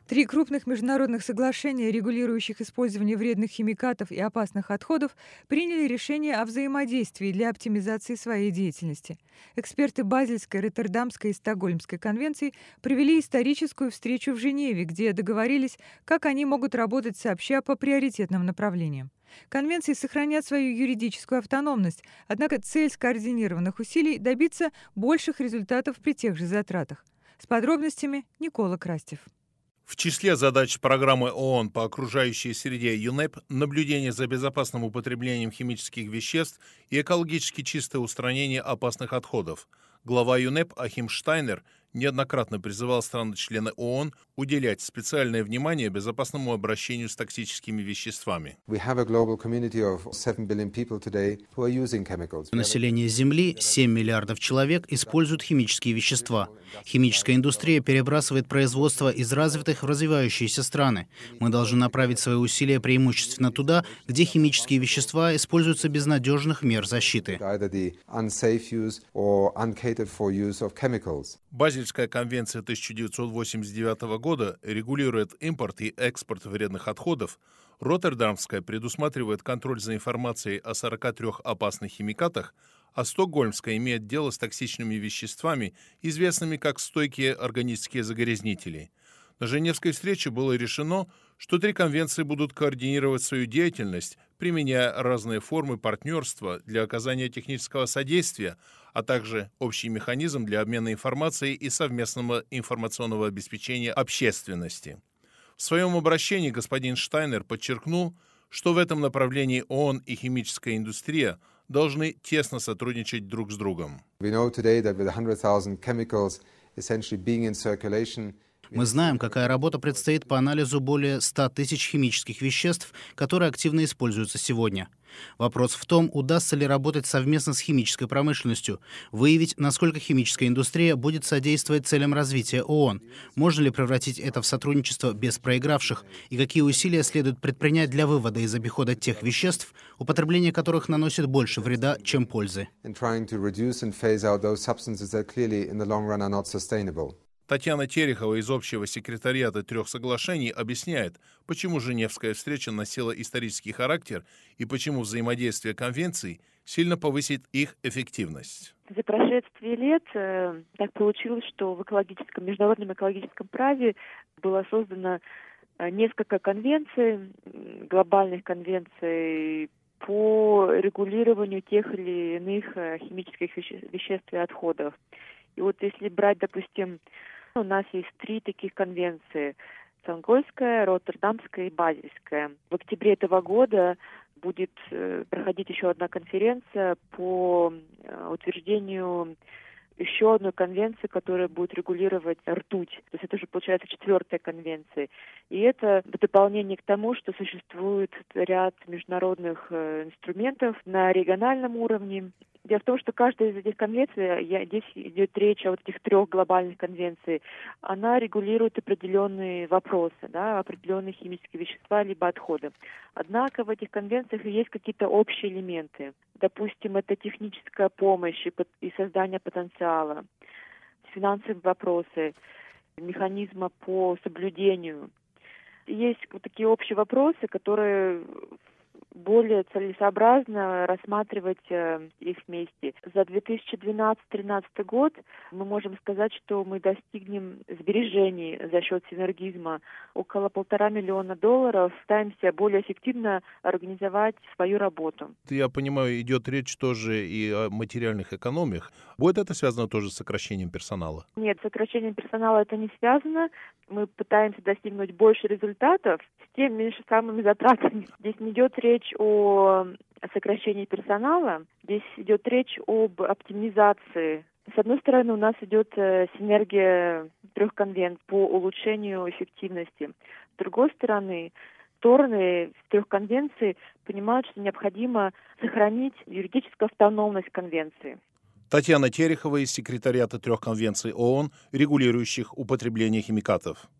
Три крупных международных соглашения, регулирующих использование вредных химикатов и опасных отходов, приняли решение о взаимодействии для оптимизации своей деятельности. Эксперты Базельской, Роттердамской и Стокгольмской конвенций провели историческую встречу в Женеве, где договорились, как они могут работать сообща по приоритетным направлениям. Конвенции сохранят свою юридическую автономность, однако цель скоординированных усилий – добиться больших результатов при тех же затратах. С подробностями Никола Крастев. В числе задач программы ООН по окружающей среде ЮНЕП наблюдение за безопасным употреблением химических веществ и экологически чистое устранение опасных отходов. Глава ЮНЕП Ахим Штайнер неоднократно призывал страны-члены ООН уделять специальное внимание безопасному обращению с токсическими веществами. Население Земли, 7 миллиардов человек, используют химические вещества. Химическая индустрия перебрасывает производство из развитых в развивающиеся страны. Мы должны направить свои усилия преимущественно туда, где химические вещества используются без надежных мер защиты. Базельская конвенция 1989 года регулирует импорт и экспорт вредных отходов. Роттердамская предусматривает контроль за информацией о 43 опасных химикатах, а Стокгольмская имеет дело с токсичными веществами, известными как стойкие органические загрязнители. На Женевской встрече было решено, что три конвенции будут координировать свою деятельность, применяя разные формы партнерства для оказания технического содействия, а также общий механизм для обмена информацией и совместного информационного обеспечения общественности. В своем обращении господин Штайнер подчеркнул, что в этом направлении ООН и химическая индустрия должны тесно сотрудничать друг с другом. Мы знаем, какая работа предстоит по анализу более 100 тысяч химических веществ, которые активно используются сегодня. Вопрос в том, удастся ли работать совместно с химической промышленностью, выявить, насколько химическая индустрия будет содействовать целям развития ООН, можно ли превратить это в сотрудничество без проигравших, и какие усилия следует предпринять для вывода из обихода тех веществ, употребление которых наносит больше вреда, чем пользы. Татьяна Терехова из общего секретариата трех соглашений объясняет, почему Женевская встреча носила исторический характер и почему взаимодействие конвенций сильно повысит их эффективность. За прошествие лет так получилось, что в международном экологическом праве было создано несколько конвенций, глобальных конвенций по регулированию тех или иных химических веществ и отходов. И вот если брать, допустим, у нас есть три таких конвенции: Стокгольмская, Роттердамская и Базельская. В октябре этого года будет проходить еще одна конференция по утверждению еще одной конвенции, которая будет регулировать ртуть. То есть это уже получается 4-я конвенция. И это в дополнение к тому, что существует ряд международных инструментов на региональном уровне. Дело в том, что каждая из этих конвенций, здесь идет речь о вот этих трех глобальных конвенциях, она регулирует определенные вопросы, определенные химические вещества либо отходы. Однако в этих конвенциях есть какие-то общие элементы. Допустим, это техническая помощь и создание потенциала, финансовые вопросы, механизма по соблюдению. Есть вот такие общие вопросы, которые более целесообразно рассматривать их вместе. За 2012-2013 год мы можем сказать, что мы достигнем сбережений за счет синергизма около $1,5 миллиона. Стараемся более эффективно организовать свою работу. Я понимаю, идет речь тоже и о материальных экономиях. Будет это связано тоже с сокращением персонала? Нет, с сокращением персонала это не связано. Мы пытаемся достигнуть больше результатов с теми же самыми затратами. Здесь не идет речь о сокращении персонала, здесь идет речь об оптимизации. С одной стороны, у нас идет синергия трех конвенций по улучшению эффективности. С другой стороны, стороны трех конвенций понимают, что необходимо сохранить юридическую автономность конвенции. Татьяна Терехова из секретариата трех конвенций ООН, регулирующих употребление химикатов.